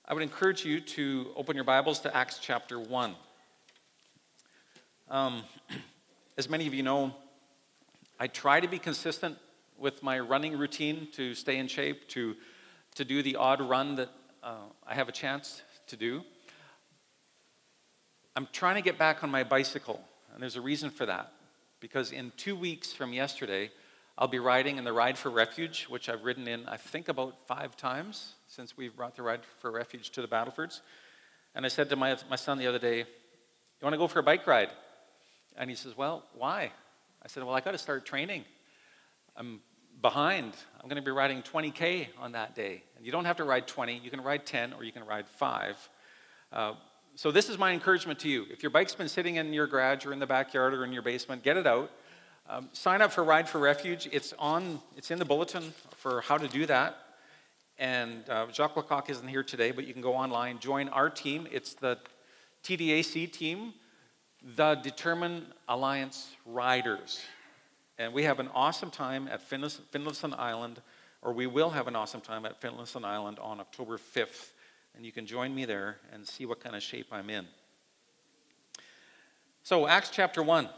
I would encourage you to open your Bibles to Acts chapter 1. As many of you know, I try to be consistent with my running routine to stay in shape, to do the odd run that I have a chance to do. I'm trying to get back on my bicycle, and there's a reason for that. Because in 2 weeks from yesterday, I'll be riding in the Ride for Refuge, which I've ridden in, I think, about 5 times since we've brought the Ride for Refuge to the Battlefords. And I said to my son the other day, "You want to go for a bike ride?" And he says, "Well, why?" I said, "Well, I got to start training. I'm behind. I'm going to be riding 20K on that day. And you don't have to ride 20. You can ride 10 or you can ride 5. So this is my encouragement to you. If your bike's been sitting in your garage or in the backyard or in your basement, get it out. Sign up for Ride for Refuge. It's in the bulletin for how to do that. And Jacques Lecoq isn't here today, but you can go online, join our team. It's the TDAC team, the Determined Alliance Riders. And we have an awesome time at Finlayson Island, or we will have an awesome time at Finlayson Island on October 5th. And you can join me there and see what kind of shape I'm in. So, Acts chapter 1.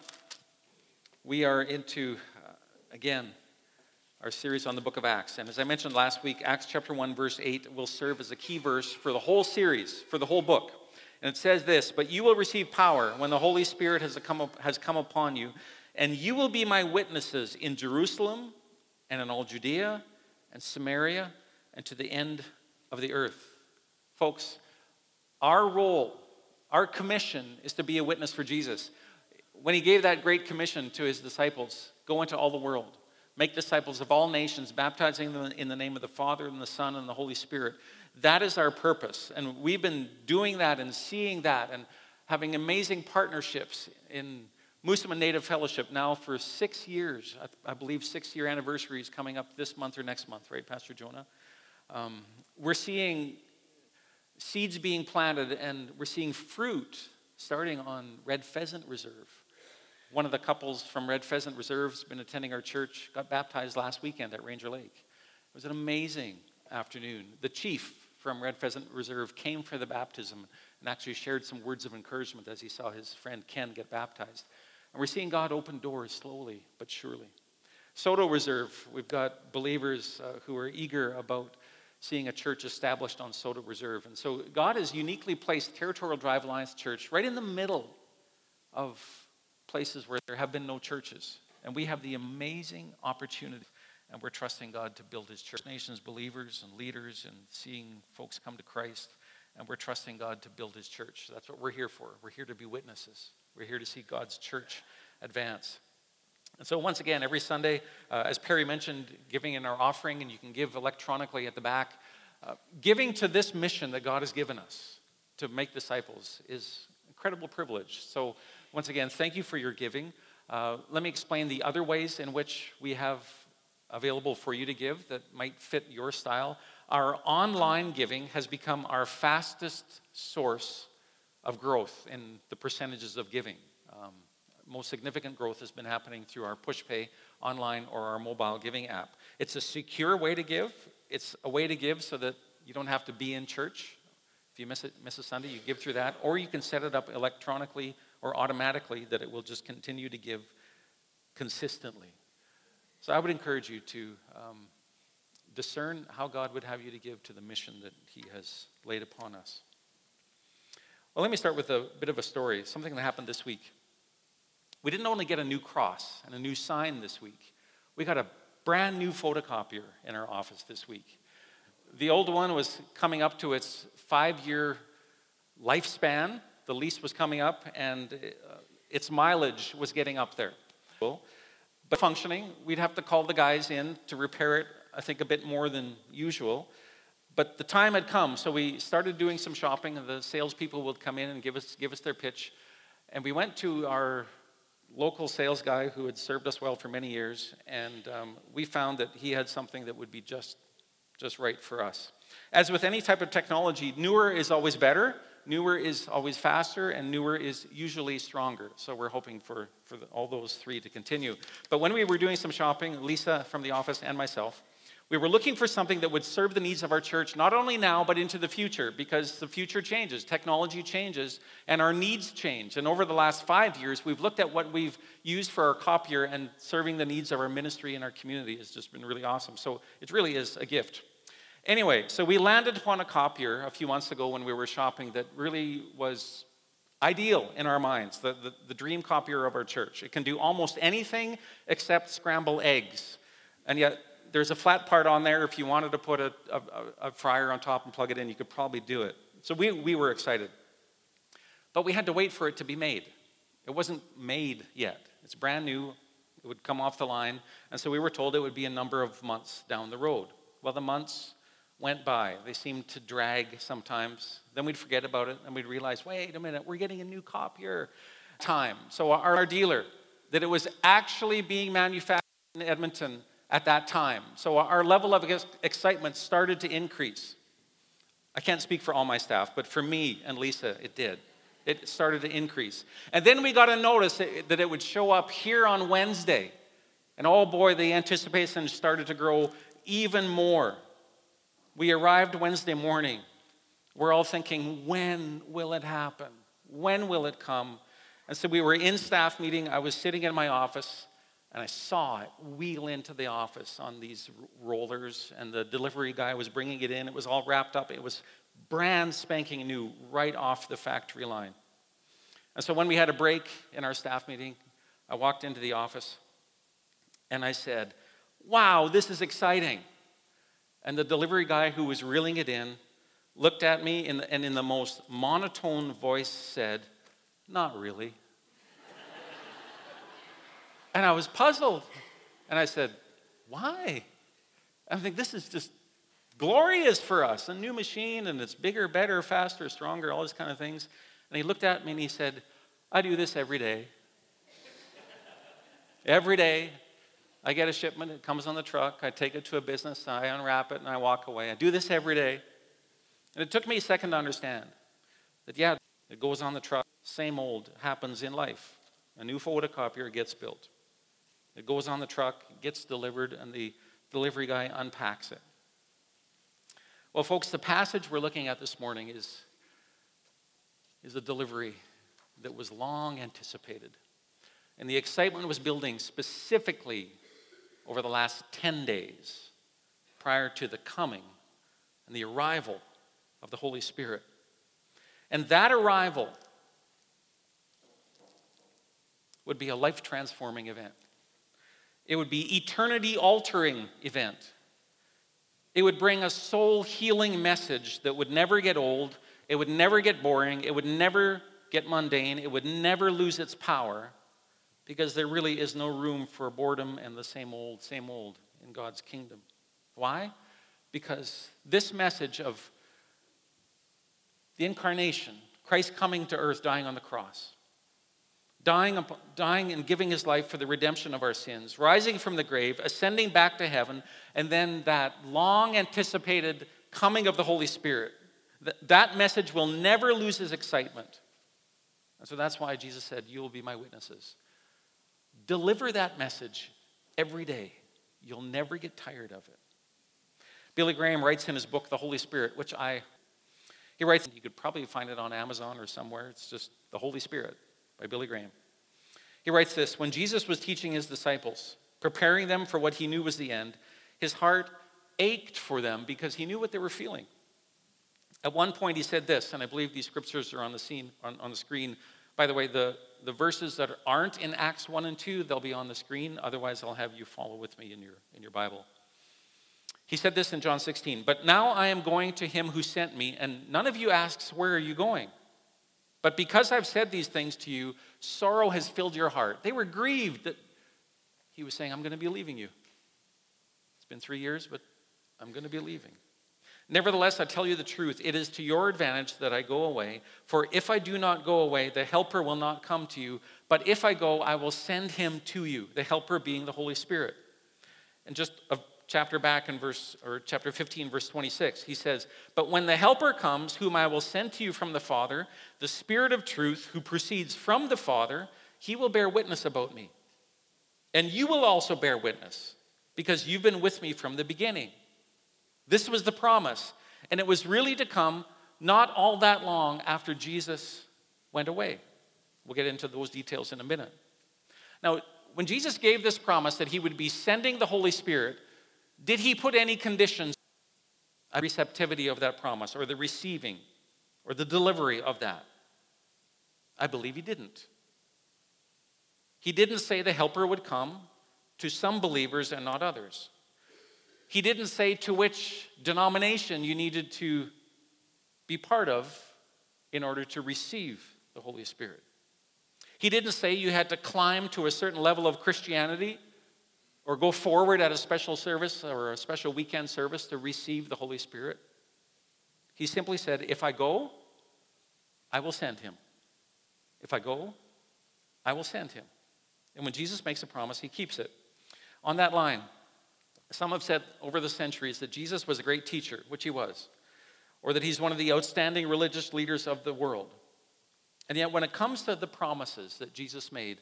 We are into, again, our series on the book of Acts. And as I mentioned last week, Acts chapter 1, verse 8 will serve as a key verse for the whole series, for the whole book. And it says this: "But you will receive power when the Holy Spirit has come upon you, and you will be my witnesses in Jerusalem and in all Judea and Samaria and to the end of the earth." Folks, our role, our commission is to be a witness for Jesus. When he gave that great commission to his disciples, go into all the world, make disciples of all nations, baptizing them in the name of the Father and the Son and the Holy Spirit. That is our purpose. And we've been doing that and seeing that and having amazing partnerships in Moosomin Native Fellowship now for 6 years. I believe 6-year anniversary is coming up this month or next month, right, Pastor Jonah? We're seeing seeds being planted, and we're seeing fruit starting on Red Pheasant Reserve. One of the couples from Red Pheasant Reserve has been attending our church, got baptized last weekend at Ranger Lake. It was an amazing afternoon. The chief from Red Pheasant Reserve came for the baptism and actually shared some words of encouragement as he saw his friend Ken get baptized. And we're seeing God open doors slowly but surely. Soto Reserve, we've got believers who are eager about seeing a church established on Soto Reserve. And so God has uniquely placed Territorial Drive Alliance Church right in the middle of places where there have been no churches. And we have the amazing opportunity, and we're trusting God to build his church. Nations, believers and leaders, and seeing folks come to Christ. And we're trusting God to build his church. That's what we're here for. We're here to be witnesses. We're here to see God's church advance. And so once again, every Sunday, as Perry mentioned, giving in our offering, and you can give electronically at the back. Giving to this mission that God has given us to make disciples is an incredible privilege. So once again, thank you for your giving. Let me explain the other ways in which we have available for you to give that might fit your style. Our online giving has become our fastest source of growth in the percentages of giving. Most significant growth has been happening through our PushPay online or our mobile giving app. It's a secure way to give. It's a way to give so that you don't have to be in church. If you miss a Sunday, you give through that. Or you can set it up electronically or automatically that it will just continue to give consistently. So I would encourage you to discern how God would have you to give to the mission that he has laid upon us. Well, let me start with a bit of a story, something that happened this week. We didn't only get a new cross and a new sign this week. We got a brand new photocopier in our office this week. The old one was coming up to its 5-year lifespan. The lease was coming up, and its mileage was getting up there. But functioning, we'd have to call the guys in to repair it, I think, a bit more than usual. But the time had come, so we started doing some shopping, and the salespeople would come in and give us their pitch. And we went to our local sales guy who had served us well for many years, and we found that he had something that would be just right for us. As with any type of technology, newer is always better, newer is always faster, and newer is usually stronger. So we're hoping for all those three to continue. But when we were doing some shopping, Lisa from the office and myself, We were looking for something that would serve the needs of our church, not only now, but into the future, because the future changes, technology changes, and our needs change. And over the last 5 years, we've looked at what we've used for our copier, and serving the needs of our ministry and our community has just been really awesome. So it really is a gift. Anyway, so we landed upon a copier a few months ago when we were shopping that really was ideal in our minds, the dream copier of our church. It can do almost anything except scramble eggs. And yet, there's a flat part on there. If you wanted to put a fryer on top and plug it in, you could probably do it. So we were excited. But we had to wait for it to be made. It wasn't made yet. It's brand new. It would come off the line. And so we were told it would be a number of months down the road. Well, the months went by. They seemed to drag sometimes. Then we'd forget about it, and we'd realize, wait a minute, we're getting a new copier. So our dealer, that it was actually being manufactured in Edmonton at that time. So our level of excitement started to increase. I can't speak for all my staff, but for me and Lisa, it did. It started to increase. And then we got a notice that it would show up here on Wednesday. And oh boy, the anticipation started to grow even more. We arrived Wednesday morning. We're all thinking, when will it happen? When will it come? And so we were in staff meeting. I was sitting in my office, and I saw it wheel into the office on these rollers, and the delivery guy was bringing it in. It was all wrapped up. It was brand spanking new right off the factory line. And so when we had a break in our staff meeting, I walked into the office, and I said, wow, this is exciting. And the delivery guy who was reeling it in looked at me and in the most monotone voice said, not really. And I was puzzled. And I said, why? I think this is just glorious for us. A new machine, and it's bigger, better, faster, stronger, all these kind of things. And he looked at me and he said, I do this every day. Every day, I get a shipment, it comes on the truck, I take it to a business, I unwrap it, and I walk away. I do this every day. And it took me a second to understand that, yeah, it goes on the truck. Same old happens in life. A new photocopier gets built. It goes on the truck, gets delivered, and the delivery guy unpacks it. Well, folks, the passage we're looking at this morning is a delivery that was long anticipated. And the excitement was building specifically over the last 10 days prior to the coming and the arrival of the Holy Spirit. And that arrival would be a life-transforming event. It would be eternity-altering event. It would bring a soul-healing message that would never get old, it would never get boring, it would never get mundane, it would never lose its power, because there really is no room for boredom and the same old in God's kingdom. Why? Because this message of the incarnation, Christ coming to earth, dying on the cross, dying and giving his life for the redemption of our sins, rising from the grave, ascending back to heaven, and then that long-anticipated coming of the Holy Spirit. That message will never lose its excitement. And so that's why Jesus said, you will be my witnesses. Deliver that message every day. You'll never get tired of it. Billy Graham writes in his book, The Holy Spirit, he writes, you could probably find it on Amazon or somewhere. It's just The Holy Spirit by Billy Graham. He writes this, when Jesus was teaching his disciples, preparing them for what he knew was the end, his heart ached for them because he knew what they were feeling. At one point he said this, and I believe these scriptures are on the screen. By the way, the verses that aren't in Acts 1 and 2, they'll be on the screen. Otherwise, I'll have you follow with me in your Bible. He said this in John 16, but now I am going to him who sent me, and none of you asks, where are you going? But because I've said these things to you, sorrow has filled your heart. They were grieved that he was saying, I'm going to be leaving you. It's been 3 years, but I'm going to be leaving. Nevertheless, I tell you the truth, it is to your advantage that I go away. For if I do not go away, the Helper will not come to you. But if I go, I will send him to you, the Helper being the Holy Spirit. And just a chapter back in chapter 15, verse 26, he says, but when the Helper comes, whom I will send to you from the Father, the Spirit of truth, who proceeds from the Father, he will bear witness about me. And you will also bear witness, because you've been with me from the beginning. This was the promise. And it was really to come not all that long after Jesus went away. We'll get into those details in a minute. Now, when Jesus gave this promise that he would be sending the Holy Spirit, did he put any conditions on the receptivity of that promise, or the receiving, or the delivery of that? I believe he didn't. He didn't say the helper would come to some believers and not others. He didn't say to which denomination you needed to be part of in order to receive the Holy Spirit. He didn't say you had to climb to a certain level of Christianity or go forward at a special service or a special weekend service to receive the Holy Spirit. He simply said, if I go, I will send him. If I go, I will send him. And when Jesus makes a promise, he keeps it. On that line, some have said over the centuries that Jesus was a great teacher, which he was, or that he's one of the outstanding religious leaders of the world. And yet when it comes to the promises that Jesus made,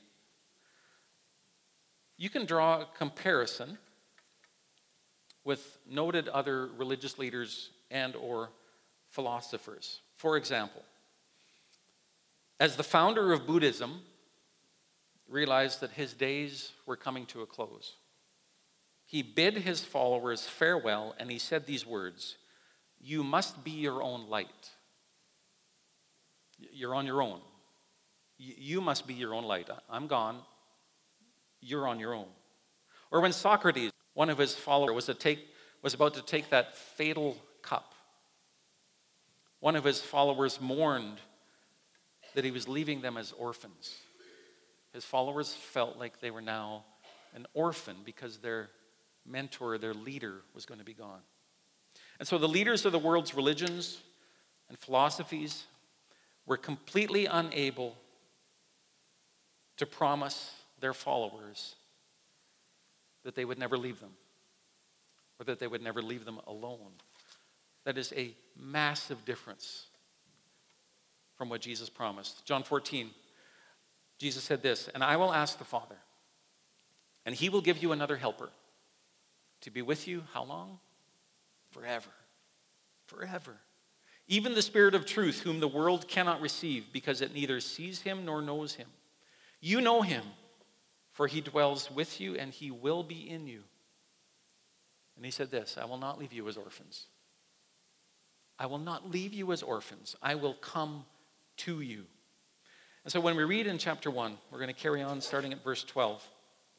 you can draw a comparison with noted other religious leaders and or philosophers. For example, as the founder of Buddhism realized that his days were coming to a close, he bid his followers farewell, and he said these words, "You must be your own light." You're on your own. You must be your own light. I'm gone. You're on your own. Or when Socrates, one of his followers, was about to take that fatal cup, one of his followers mourned that he was leaving them as orphans. His followers felt like they were now an orphan because their mentor, their leader, was going to be gone. And so the leaders of the world's religions and philosophies were completely unable to promise their followers that they would never leave them, or that they would never leave them alone. That is a massive difference from what Jesus promised. John 14, Jesus said this, "And I will ask the Father, and he will give you another helper to be with you," how long? Forever. Forever. "Even the Spirit of truth, whom the world cannot receive, because it neither sees him nor knows him. You know him, for he dwells with you and he will be in you." And he said this, "I will not leave you as orphans. I will not leave you as orphans. I will come to you." And so when we read in chapter 1, we're going to carry on starting at verse 12.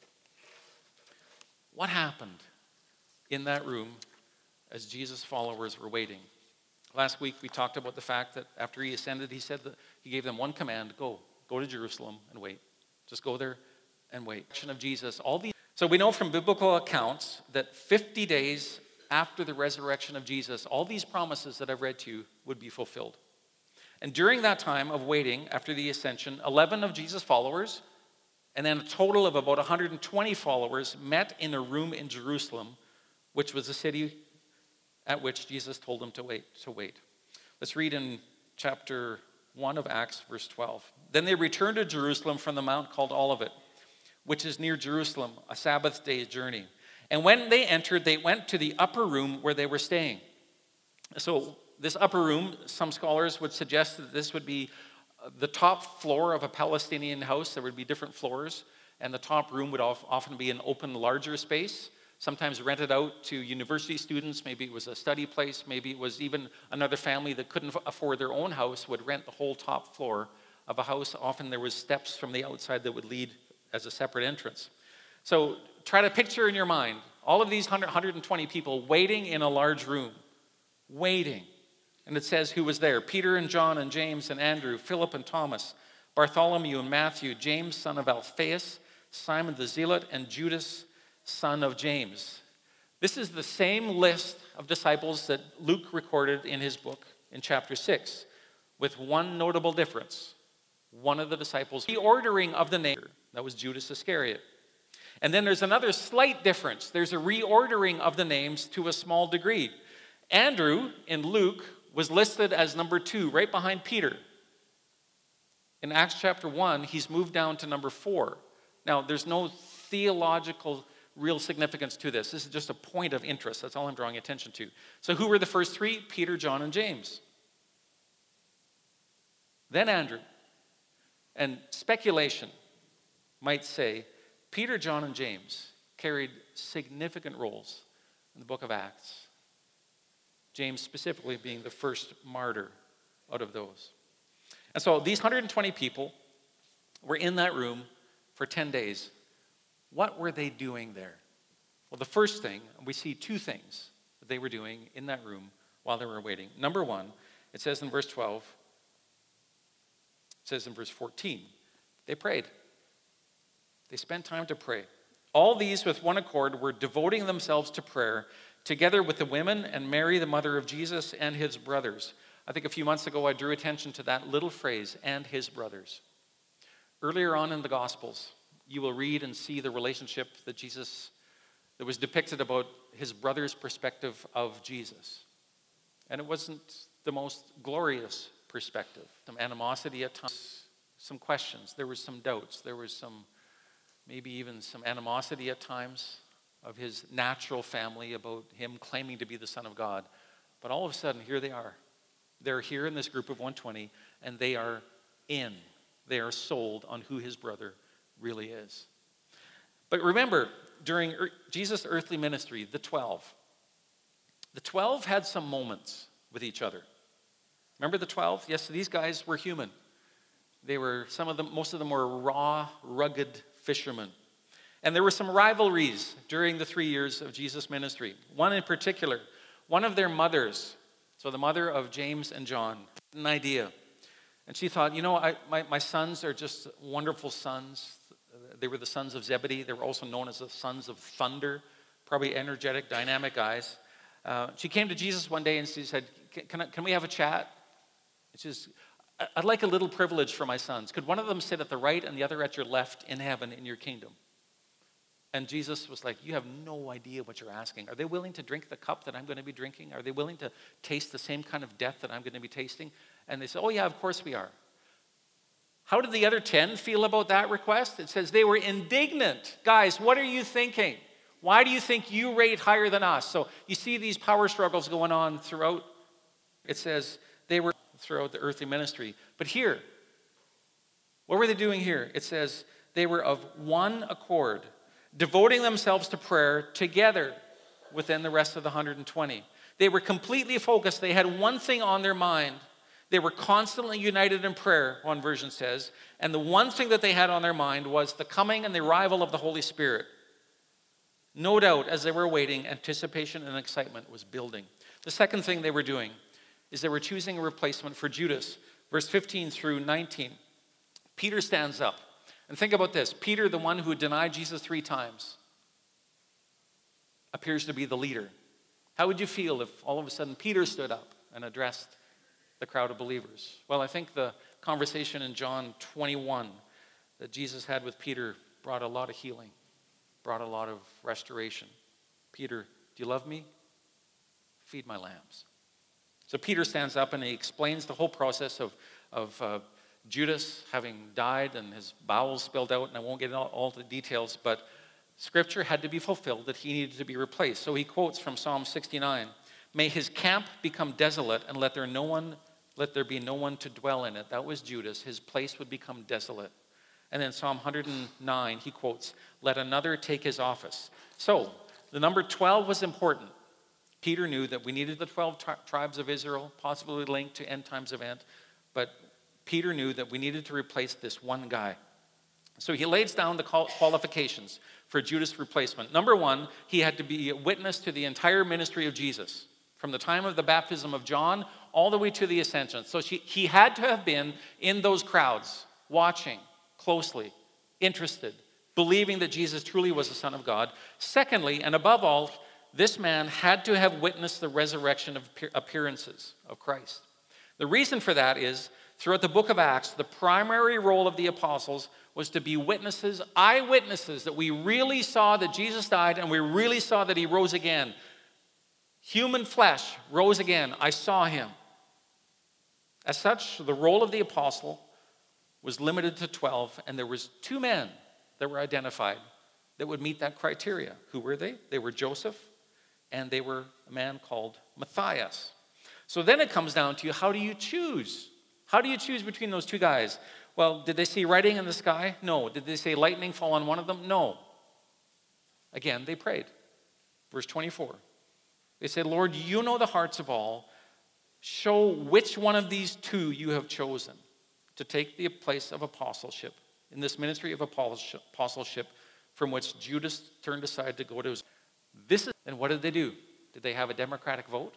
What happened in that room as Jesus' followers were waiting? Last week we talked about the fact that after he ascended, he said that he gave them one command: go to Jerusalem and wait. Just go there and wait. Of Jesus, so we know from biblical accounts that 50 days after the resurrection of Jesus, all these promises that I've read to you would be fulfilled. And during that time of waiting after the ascension, 11 of Jesus' followers, and then a total of about 120 followers, met in a room in Jerusalem, which was the city at which Jesus told them to wait. Let's read in chapter 1 of Acts, verse 12. "Then they returned to Jerusalem from the mount called Olivet, which is near Jerusalem, a Sabbath day journey. And when they entered, they went to the upper room where they were staying." So this upper room, some scholars would suggest that this would be the top floor of a Palestinian house. There would be different floors, and the top room would often be an open, larger space, sometimes rented out to university students. Maybe it was a study place. Maybe it was even another family that couldn't afford their own house would rent the whole top floor of a house. Often there was steps from the outside that would lead as a separate entrance. So try to picture in your mind all of these 120 people waiting in a large room, waiting. And it says who was there: Peter and John and James and Andrew, Philip and Thomas, Bartholomew and Matthew, James son of Alphaeus, Simon the Zealot, and Judas son of James. This is the same list of disciples that Luke recorded in his book in chapter 6, with one notable difference. One of the disciples, the reordering of the name, that was Judas Iscariot. And then there's another slight difference. There's a reordering of the names to a small degree. Andrew in Luke was listed as number 2, right behind Peter. In Acts chapter 1, he's moved down to number 4. Now, there's no theological real significance to this. This is just a point of interest. That's all I'm drawing attention to. So who were the first three? Peter, John, and James. Then Andrew. And speculation might say Peter, John, and James carried significant roles in the book of Acts. James specifically being the first martyr out of those. And so these 120 people were in that room for 10 days. What were they doing there? Well, the first thing, we see two things that they were doing in that room while they were waiting. Number one, it says in verse 12, it says in verse 14, they prayed. They spent time to pray. All these with one accord were devoting themselves to prayer, together with the women and Mary, the mother of Jesus, and his brothers. I think a few months ago I drew attention to that little phrase, and his brothers. Earlier on in the Gospels, you will read and see the relationship that was depicted about his brother's perspective of Jesus. And it wasn't the most glorious perspective. Some animosity at times, some questions. There was some doubts. There was maybe even some animosity at times of his natural family about him claiming to be the Son of God. But all of a sudden, here they are. They're here in this group of 120, and they are in. They are sold on who his brother really is. But remember, during Jesus' earthly ministry, the 12 had some moments with each other. Remember the 12? Yes, these guys were human. Most of them were raw, rugged fishermen. And there were some rivalries during the 3 years of Jesus' ministry. One in particular, one of their mothers, so the mother of James and John, had an idea. And she thought, my sons are just wonderful sons. They were the sons of Zebedee. They were also known as the sons of thunder, probably energetic, dynamic guys. She came to Jesus one day and she said, can we have a chat? She says, I'd like a little privilege for my sons. Could one of them sit at the right and the other at your left in heaven in your kingdom? And Jesus was like, you have no idea what you're asking. Are they willing to drink the cup that I'm going to be drinking? Are they willing to taste the same kind of death that I'm going to be tasting? And they said, oh yeah, of course we are. How did the other 10 feel about that request? It says they were indignant. Guys, what are you thinking? Why do you think you rate higher than us? So you see these power struggles going on throughout. It says they were throughout the earthly ministry. But here, what were they doing here? It says they were of one accord, devoting themselves to prayer together within the rest of the 120. They were completely focused. They had one thing on their mind. They were constantly united in prayer, one version says. And the one thing that they had on their mind was the coming and the arrival of the Holy Spirit. No doubt, as they were waiting, anticipation and excitement was building. The second thing they were doing is they were choosing a replacement for Judas. Verse 15 through 19. Peter stands up. And think about this. Peter, the one who denied Jesus 3 times, appears to be the leader. How would you feel if all of a sudden Peter stood up and addressed the crowd of believers? Well, I think the conversation in John 21 that Jesus had with Peter brought a lot of healing, brought a lot of restoration. Peter, do you love me? Feed my lambs. So Peter stands up and he explains the whole process of Judas having died and his bowels spilled out, and I won't get into all the details, but Scripture had to be fulfilled that he needed to be replaced. So he quotes from Psalm 69, "May his camp become desolate, and let there be no one to dwell in it." That was Judas. His place would become desolate. And then Psalm 109, he quotes, "Let another take his office." So the number 12 was important. Peter knew that we needed the 12 tribes of Israel, possibly linked to end times event, but Peter knew that we needed to replace this one guy. So he lays down the qualifications for Judas' replacement. Number one, he had to be a witness to the entire ministry of Jesus, from the time of the baptism of John all the way to the ascension. So he had to have been in those crowds, watching closely, interested, believing that Jesus truly was the Son of God. Secondly, and above all, this man had to have witnessed the resurrection of appearances of Christ. The reason for that is, throughout the book of Acts, the primary role of the apostles was to be witnesses, eyewitnesses, that we really saw that Jesus died and we really saw that he rose again. Human flesh rose again. I saw him. As such, the role of the apostle was limited to 12, and there was 2 men that were identified that would meet that criteria. Who were they? They were Joseph, and they were a man called Matthias. So then it comes down to, how do you choose? How do you choose between those two guys? Well, did they see writing in the sky? No. Did they say lightning fall on one of them? No. Again, they prayed. Verse 24. They said, Lord, you know the hearts of all. Show which one of these two you have chosen to take the place of apostleship in this ministry of apostleship from which Judas turned aside to go to his. And what did they do? Did they have a democratic vote?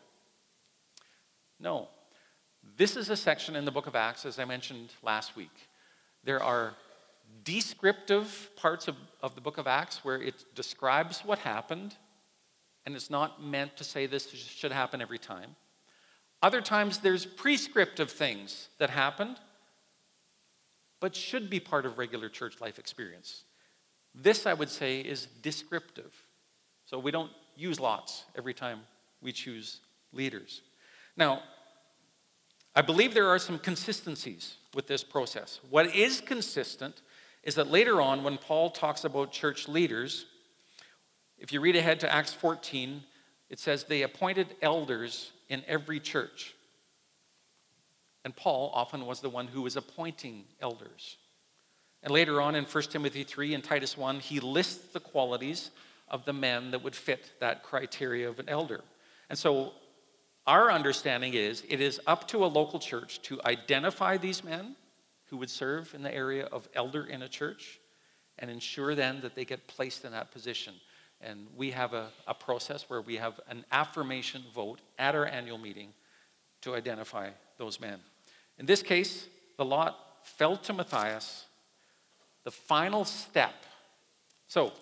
No. This is a section in the book of Acts, as I mentioned last week. There are descriptive parts of the book of Acts where it describes what happened, and it's not meant to say this should happen every time. Other times there's prescriptive things that happened, but should be part of regular church life experience. This, I would say, is descriptive. So we don't use lots every time we choose leaders. Now, I believe there are some consistencies with this process. What is consistent is that later on, when Paul talks about church leaders, if you read ahead to Acts 14, it says they appointed elders in every church. And Paul often was the one who was appointing elders. And later on in 1 Timothy 3 and Titus 1, he lists the qualities of the men that would fit that criteria of an elder. And so our understanding is it is up to a local church to identify these men who would serve in the area of elder in a church and ensure then that they get placed in that position. And we have a process where we have an affirmation vote at our annual meeting to identify those men. In this case, the lot fell to Matthias, the final step. So,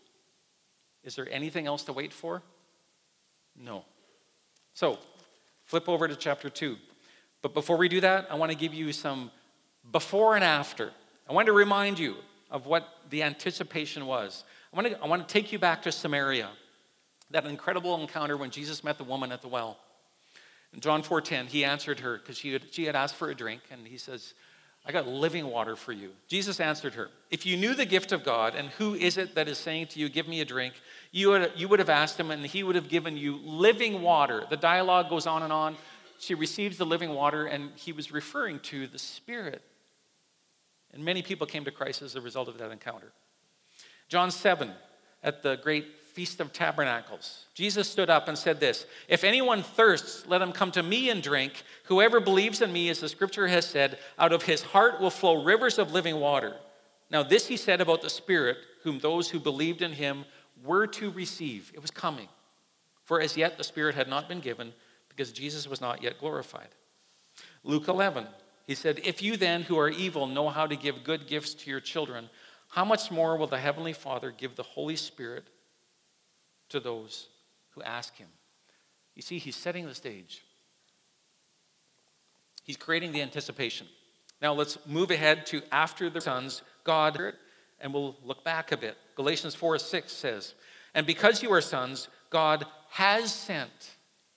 is there anything else to wait for? No. So, flip over to chapter 2. But before we do that, I want to give you some before and after. I want to remind you of what the anticipation was. I want to take you back to Samaria, that incredible encounter when Jesus met the woman at the well. In John 4:10, he answered her because she had asked for a drink, and he says, I got living water for you. Jesus answered her, if you knew the gift of God and who is it that is saying to you, give me a drink, you would have asked him and he would have given you living water. The dialogue goes on and on. She receives the living water, and he was referring to the Spirit. And many people came to Christ as a result of that encounter. John 7, at the great Feast of Tabernacles, Jesus stood up and said this, if anyone thirsts, let him come to me and drink. Whoever believes in me, as the scripture has said, out of his heart will flow rivers of living water. Now this he said about the Spirit, whom those who believed in him were to receive. It was coming. For as yet the Spirit had not been given, because Jesus was not yet glorified. Luke 11, he said, if you then who are evil know how to give good gifts to your children, how much more will the Heavenly Father give the Holy Spirit to those who ask him? You see, he's setting the stage. He's creating the anticipation. Now let's move ahead to after the sons, God, and we'll look back a bit. Galatians 4:6 says, and because you are sons, God has sent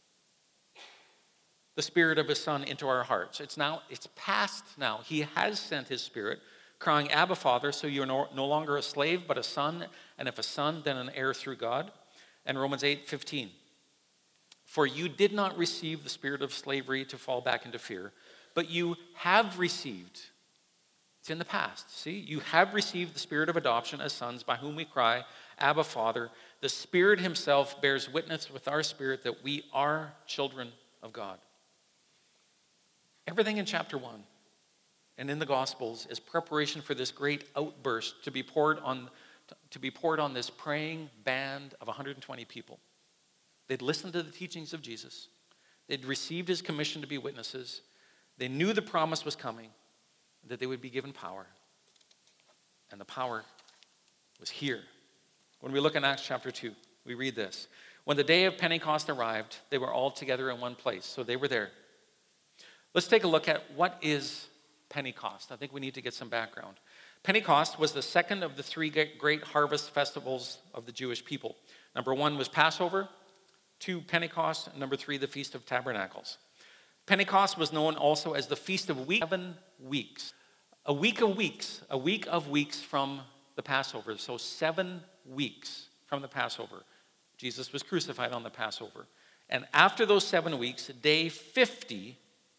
the Spirit of his Son into our hearts. It's past now. He has sent his Spirit, crying, Abba, Father, so you're no longer a slave, but a son, and if a son, then an heir through God. And Romans 8:15, for you did not receive the spirit of slavery to fall back into fear, but you have received, it's in the past, see? You have received the spirit of adoption as sons, by whom we cry, Abba, Father. The Spirit himself bears witness with our spirit that we are children of God. Everything in chapter 1 and in the Gospels is preparation for this great outburst to be poured on this praying band of 120 people. They'd listened to the teachings of Jesus. They'd received his commission to be witnesses. They knew the promise was coming, that they would be given power. And the power was here. When we look in Acts chapter 2, we read this. When the day of Pentecost arrived, they were all together in one place. So they were there. Let's take a look at what is Pentecost. I think we need to get some background. Pentecost was the second of the three great harvest festivals of the Jewish people. Number 1 was Passover, 2, Pentecost, and number 3, the Feast of Tabernacles. Pentecost was known also as the Feast of Weeks. 7 weeks. A week of weeks from the Passover. So 7 weeks from the Passover. Jesus was crucified on the Passover. And after those 7 weeks, day 50,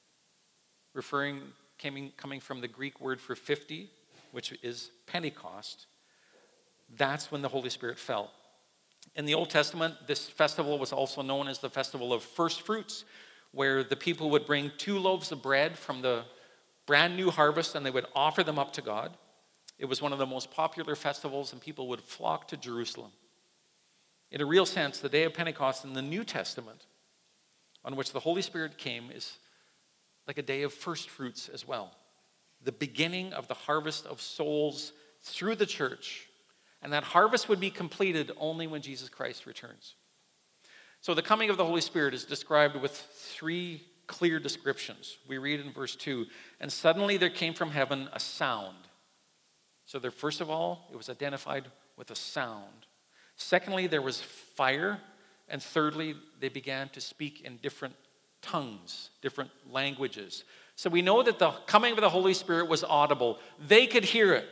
coming from the Greek word for 50, which is Pentecost, that's when the Holy Spirit fell. In the Old Testament, this festival was also known as the Festival of First Fruits, where the people would bring 2 loaves of bread from the brand new harvest and they would offer them up to God. It was one of the most popular festivals and people would flock to Jerusalem. In a real sense, the day of Pentecost in the New Testament, on which the Holy Spirit came, is like a day of first fruits as well. The beginning of the harvest of souls through the church. And that harvest would be completed only when Jesus Christ returns. So the coming of the Holy Spirit is described with 3 clear descriptions. We read in verse 2, and suddenly there came from heaven a sound. So there, first of all, it was identified with a sound. Secondly, there was fire. And thirdly, they began to speak in different tongues, different languages. So we know that the coming of the Holy Spirit was audible. They could hear it.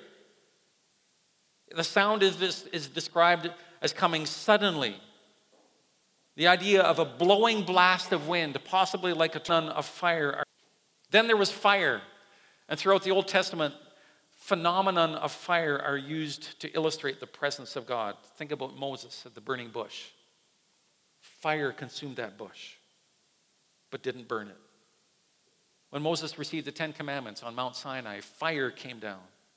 The sound is described as coming suddenly. The idea of a blowing blast of wind, possibly like a ton of fire. Then there was fire. And throughout the Old Testament, phenomenon of fire are used to illustrate the presence of God. Think about Moses at the burning bush. Fire consumed that bush, but didn't burn it. When Moses received the 10 Commandments on Mount Sinai, fire came down.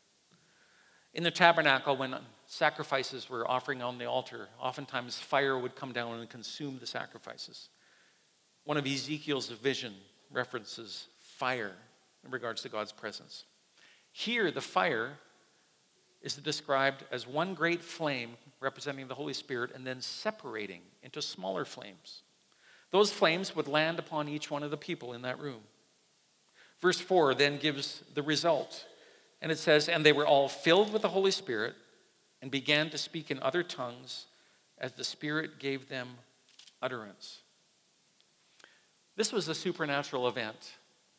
In the tabernacle, when sacrifices were offering on the altar, oftentimes fire would come down and consume the sacrifices. One of Ezekiel's vision references fire in regards to God's presence. Here, the fire is described as one great flame representing the Holy Spirit and then separating into smaller flames. Those flames would land upon each one of the people in that room. Verse 4 then gives the result. And it says, and they were all filled with the Holy Spirit and began to speak in other tongues as the Spirit gave them utterance. This was a supernatural event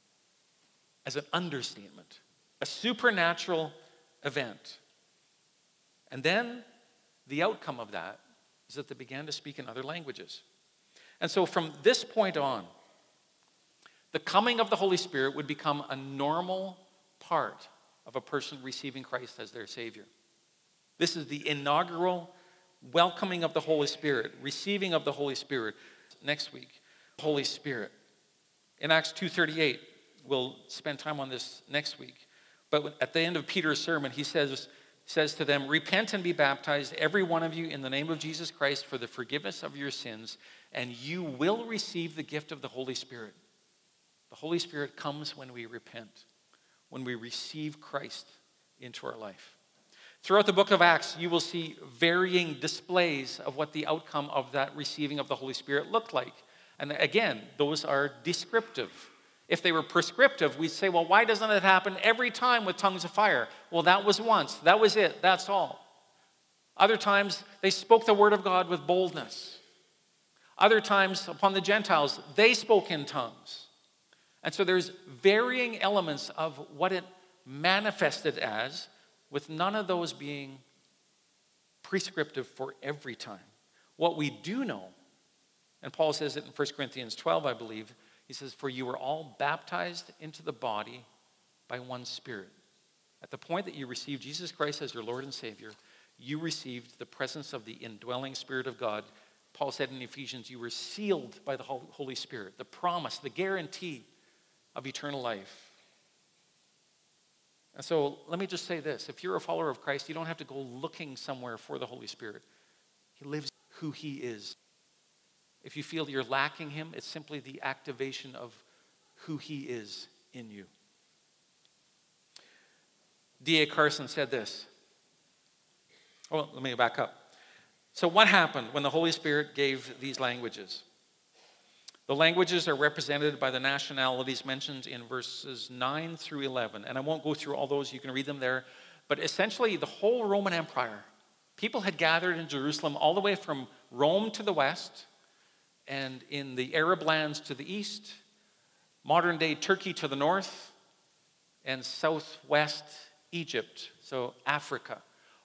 as an understatement. A supernatural event. And then the outcome of that is that they began to speak in other languages. And so from this point on, the coming of the Holy Spirit would become a normal part of a person receiving Christ as their Savior. This is the inaugural welcoming of the Holy Spirit, receiving of the Holy Spirit. Next week, Holy Spirit. In Acts 2:38, we'll spend time on this next week. But at the end of Peter's sermon, he says to them, repent and be baptized, every one of you, in the name of Jesus Christ for the forgiveness of your sins, and you will receive the gift of the Holy Spirit. The Holy Spirit comes when we repent, when we receive Christ into our life. Throughout the book of Acts, you will see varying displays of what the outcome of that receiving of the Holy Spirit looked like. And again, those are descriptive. If they were prescriptive, we'd say, well, why doesn't it happen every time with tongues of fire? Well, that was once. That was it. That's all. Other times, they spoke the word of God with boldness. Other times, upon the Gentiles, they spoke in tongues. And so there's varying elements of what it manifested as, with none of those being prescriptive for every time. What we do know, and Paul says it in 1 Corinthians 12, I believe, he says, for you were all baptized into the body by one Spirit. At the point that you received Jesus Christ as your Lord and Savior, you received the presence of the indwelling Spirit of God. Paul said in Ephesians, you were sealed by the Holy Spirit, the promise, the guarantee of eternal life. And so let me just say this. If you're a follower of Christ, you don't have to go looking somewhere for the Holy Spirit. He lives who he is. If you feel you're lacking him, it's simply the activation of who he is in you. D.A. Carson said this. Oh, let me back up. So what happened when the Holy Spirit gave these languages? The languages are represented by the nationalities mentioned in verses 9 through 11. And I won't go through all those. You can read them there. But essentially, the whole Roman Empire, people had gathered in Jerusalem all the way from Rome to the west, and in the Arab lands to the east, modern-day Turkey to the north, and southwest Egypt, so Africa.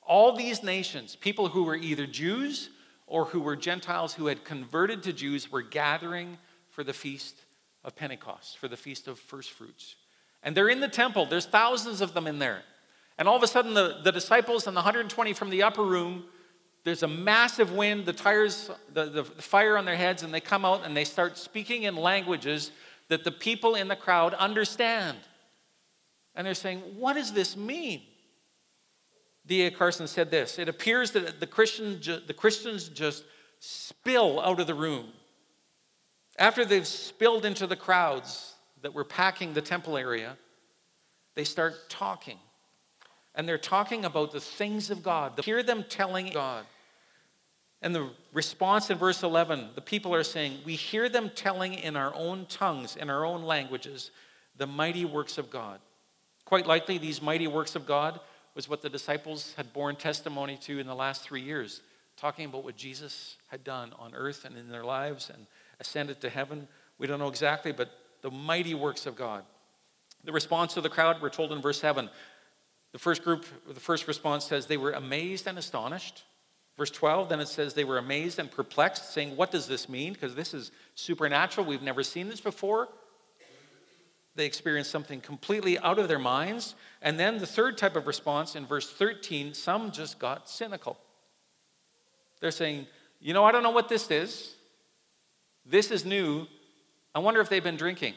All these nations, people who were either Jews or who were Gentiles who had converted to Jews, were gathering for the Feast of Pentecost, for the Feast of First Fruits. And they're in the temple. There's thousands of them in there. And all of a sudden, the disciples and the 120 from the upper room, there's a massive wind, the fire on their heads, and they come out and they start speaking in languages that the people in the crowd understand. And they're saying, what does this mean? D.A. Carson said this: it appears that the Christians just spill out of the room. After they've spilled into the crowds that were packing the temple area, they start talking. And they're talking about the things of God. They hear them telling God. And the response in verse 11, the people are saying, we hear them telling in our own tongues, in our own languages, the mighty works of God. Quite likely, these mighty works of God was what the disciples had borne testimony to in the last 3 years, talking about what Jesus had done on earth and in their lives and ascended to heaven. We don't know exactly, but the mighty works of God. The response of the crowd, we're told in verse 7, the first response says they were amazed and astonished. Verse 12, then it says they were amazed and perplexed, saying, what does this mean? Because this is supernatural. We've never seen this before. They experienced something completely out of their minds. And then the third type of response in verse 13, some just got cynical. They're saying, I don't know what this is. This is new. I wonder if they've been drinking.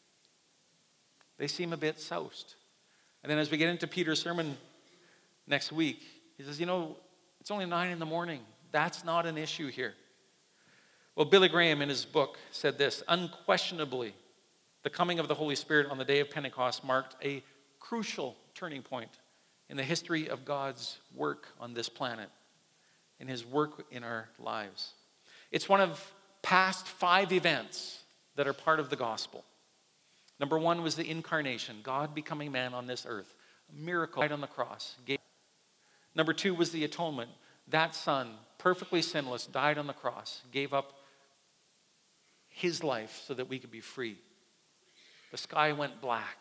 They seem a bit soused. And then as we get into Peter's sermon next week, he says, it's only 9 a.m. That's not an issue here. Well, Billy Graham in his book said this: unquestionably, the coming of the Holy Spirit on the day of Pentecost marked a crucial turning point in the history of God's work on this planet, in his work in our lives. It's one of past 5 events that are part of the gospel. Number 1 was the incarnation, God becoming man on this earth. A miracle right on the cross. Number 2 was the atonement. That Son, perfectly sinless, died on the cross, gave up his life so that we could be free. The sky went black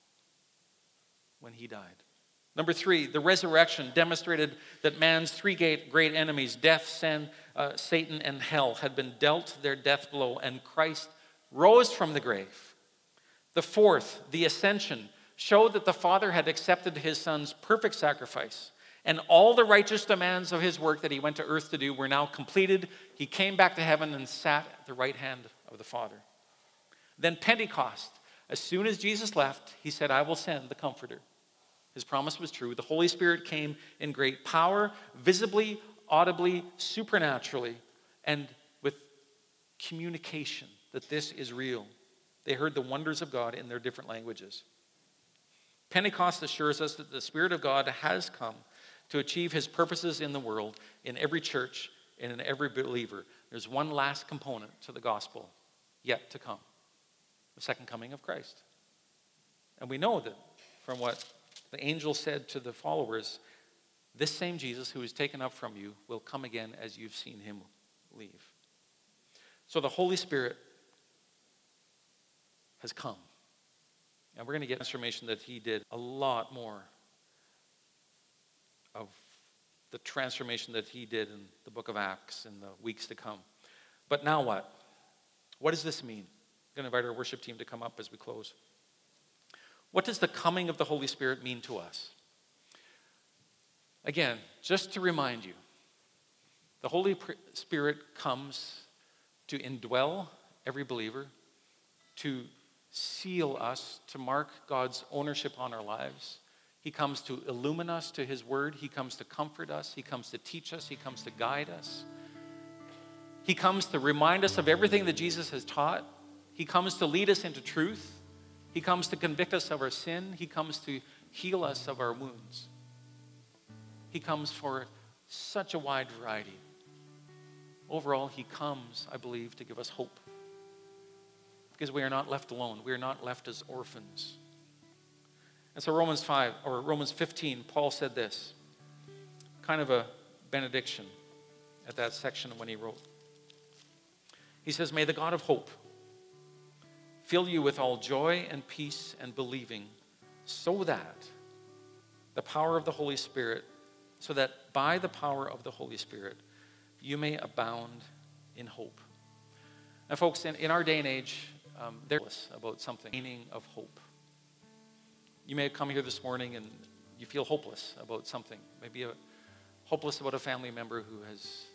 when he died. Number 3, the resurrection demonstrated that man's 3 great enemies, death, sin, Satan, and hell, had been dealt their death blow, and Christ rose from the grave. The 4th, the ascension, showed that the Father had accepted his Son's perfect sacrifice, and all the righteous demands of his work that he went to earth to do were now completed. He came back to heaven and sat at the right hand of the Father. Then Pentecost, as soon as Jesus left, he said, I will send the Comforter. His promise was true. The Holy Spirit came in great power, visibly, audibly, supernaturally, and with communication that this is real. They heard the wonders of God in their different languages. Pentecost assures us that the Spirit of God has come to achieve his purposes in the world, in every church, and in every believer. There's one last component to the gospel yet to come: the second coming of Christ. And we know that from what the angel said to the followers, this same Jesus who is taken up from you will come again as you've seen him leave. So the Holy Spirit has come. And we're going to get transformation that he did, a lot more of the transformation that he did in the book of Acts in the weeks to come. But now what? What does this mean? I'm going to invite our worship team to come up as we close. What does the coming of the Holy Spirit mean to us? Again, just to remind you, the Holy Spirit comes to indwell every believer, to seal us, to mark God's ownership on our lives. He comes to illumine us to his word. He comes to comfort us. He comes to teach us. He comes to guide us. He comes to remind us of everything that Jesus has taught. He comes to lead us into truth. He comes to convict us of our sin. He comes to heal us of our wounds. He comes for such a wide variety. Overall, he comes, I believe, to give us hope. Because we are not left alone. We are not left as orphans. And so Romans 15, Paul said this, kind of a benediction at that section when he wrote. He says, may the God of hope fill you with all joy and peace and believing, so that the power of the Holy Spirit so that by the power of the Holy Spirit, you may abound in hope. Now, folks, in our day and age, there's about something, meaning of hope. You may have come here this morning and you feel hopeless about something. Maybe hopeless about a family member who has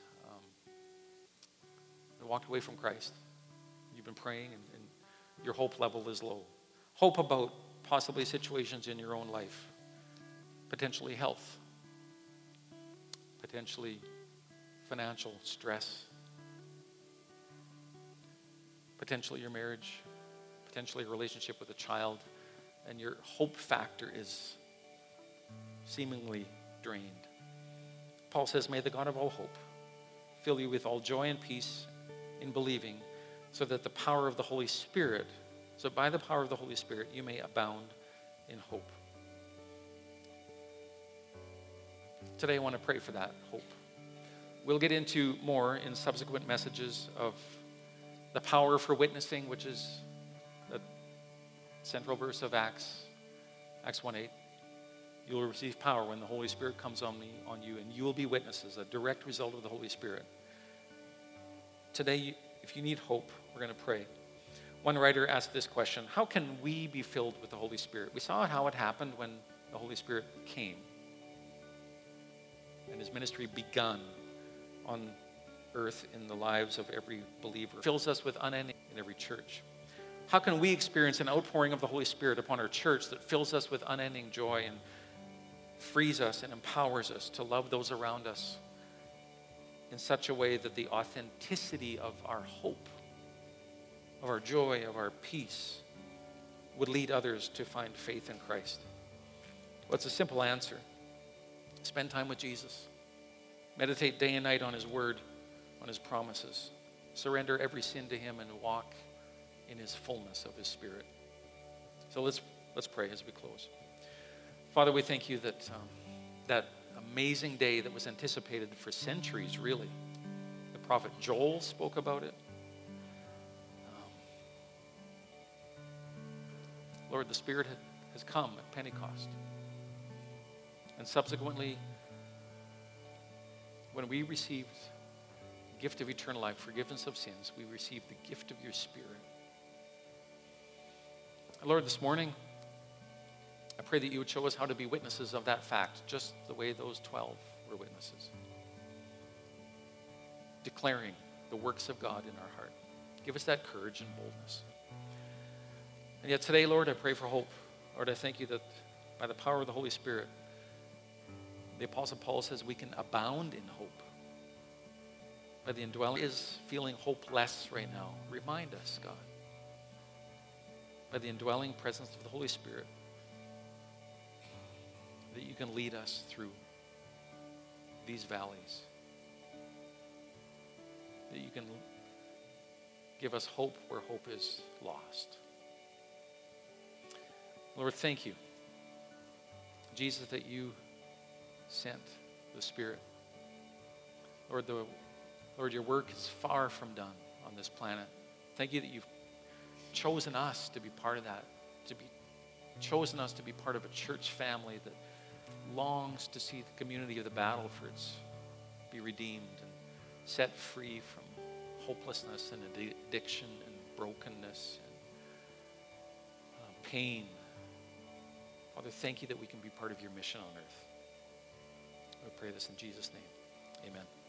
walked away from Christ. You've been praying and your hope level is low. Hope about possibly situations in your own life, potentially health, potentially financial stress, potentially your marriage, potentially a relationship with a child, and your hope factor is seemingly drained. Paul says, may the God of all hope fill you with all joy and peace in believing, so that the power of the Holy Spirit, so by the power of the Holy Spirit, you may abound in hope. Today I want to pray for that hope. We'll get into more in subsequent messages of the power for witnessing, which is the central verse of Acts 1:8. You will receive power when the Holy Spirit comes on you, and you will be witnesses, a direct result of the Holy Spirit. Today, if you need hope, we're going to pray. One writer asked this question: how can we be filled with the Holy Spirit? We saw how it happened when the Holy Spirit came and his ministry begun on earth in the lives of every believer. It fills us with unending in every church. How can we experience an outpouring of the Holy Spirit upon our church that fills us with unending joy and frees us and empowers us to love those around us in such a way that the authenticity of our hope, of our joy, of our peace would lead others to find faith in Christ? Well, it's a simple answer. Spend time with Jesus. Meditate day and night on his word, on his promises. Surrender every sin to him and walk in his fullness of his Spirit. So let's pray as we close. Father, we thank you that that amazing day that was anticipated for centuries, really. The prophet Joel spoke about it. Lord, the Spirit has come at Pentecost. And subsequently, when we received the gift of eternal life, forgiveness of sins, we received the gift of your Spirit. Lord, this morning, I pray that you would show us how to be witnesses of that fact, just the way those 12 were witnesses. Declaring the works of God in our heart. Give us that courage and boldness. And yet today, Lord, I pray for hope. Lord, I thank you that by the power of the Holy Spirit, the Apostle Paul says we can abound in hope. By the indwelling is feeling hopeless right now. Remind us, God. By the indwelling presence of the Holy Spirit, that you can lead us through these valleys. That you can give us hope where hope is lost. Lord, thank you, Jesus, that you sent the Spirit. Lord, your work is far from done on this planet. Thank you that you've chosen us to be part of that, chosen us to be part of a church family that longs to see the community of the Battleford be redeemed and set free from hopelessness and addiction and brokenness and pain. Father, thank you that we can be part of your mission on earth. I pray this in Jesus' name. Amen.